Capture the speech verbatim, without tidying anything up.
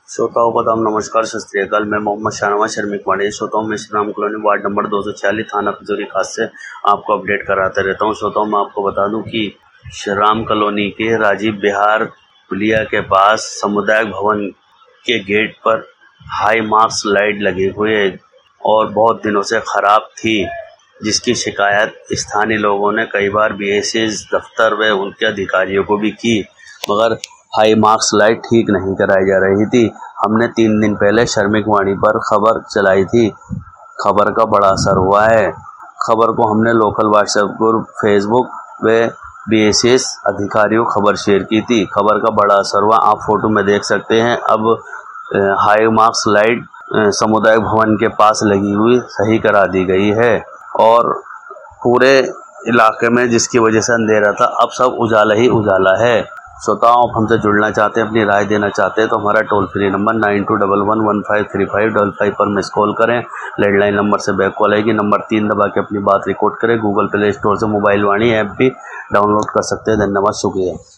श्रोताओं को दाम नमस्कार, सत श्री अकाल। मैं मोहम्मद शाहनवाज शर्मिक वाणी श्रोताओं में श्रीराम कॉलोनी वार्ड नंबर दो सौ छियालीस थाना खजूरी खास से आपको अपडेट कराते रहता हूं। श्रोताओं मैं आपको बता दूं कि श्रीराम कॉलोनी के राजीव बिहार पुलिया के पास सामुदायिक भवन के गेट पर हाई मार्क्स लाइट लगी हुई है और बहुत दिनों से खराब थी, जिसकी शिकायत स्थानीय लोगों ने कई बार बीएसएस दफ्तर व उनके अधिकारियों को भी की, मगर हाई मार्क्स लाइट ठीक नहीं कराई जा रही थी। हमने तीन दिन पहले शर्मिक वाणी पर खबर चलाई थी। खबर का बड़ा असर हुआ है। खबर को हमने लोकल व्हाट्सएप ग्रुप, फेसबुक व बीएसएस अधिकारियों खबर शेयर की थी। खबर का बड़ा असर हुआ, आप फोटो में देख सकते हैं। अब हाई मार्क्स लाइट सामुदायिक भवन के पास लगी हुई सही करा दी गई है और पूरे इलाके में जिसकी वजह से अंधेरा था, अब सब उजाला ही उजाला है। श्रोताओं, आप हमसे जुड़ना चाहते हैं, अपनी राय देना चाहते हैं तो हमारा toll free number nine two double one one five three five double five पर मिस कॉल करें। लैंडलाइन नंबर से बैक कॉल आएगी, नंबर तीन दबा के अपनी बात रिकॉर्ड करें। गूगल प्ले स्टोर से मोबाइल वाणी ऐप भी डाउनलोड कर सकते हैं। धन्यवाद, शुक्रिया।